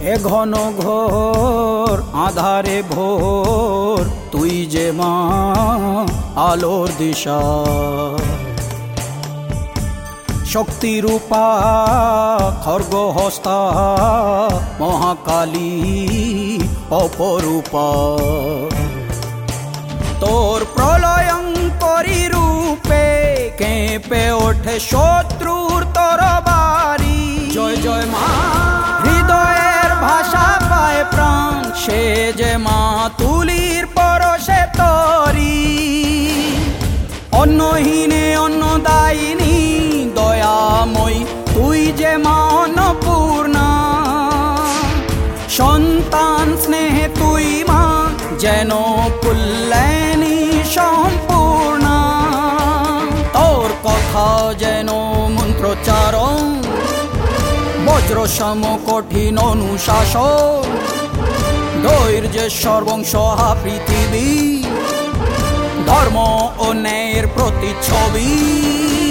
এ ঘন ঘোর আধারে ভোর তুই যে মা আলোর দিশা শক্তিরূপা খর্গহস্তা মহাকালী অপরূপা তোর প্রলয়ঙ্করী রূপে কেঁপে ওঠে শত্রুর তরবারি জয় জয় মা হৃদয়ের ভাষা পায় প্রাণ সে যে মা তুলির পরশে তরি অন্নহীনে অন্নদায়িনী দয়াময়ী তুই যে মা অন্নপূর্ণা সন্তান স্নেহে তুই মা যেন কল্যাণী সম্পূর্ণা তোর কথা যেন মন্ত্রোচ্চারণ বজ্র সম কঠিন অনুশাসন ধৈর্যের সর্বংসহা পৃথিবী ধর্ম ও ন্যায়ের প্রতিচ্ছবি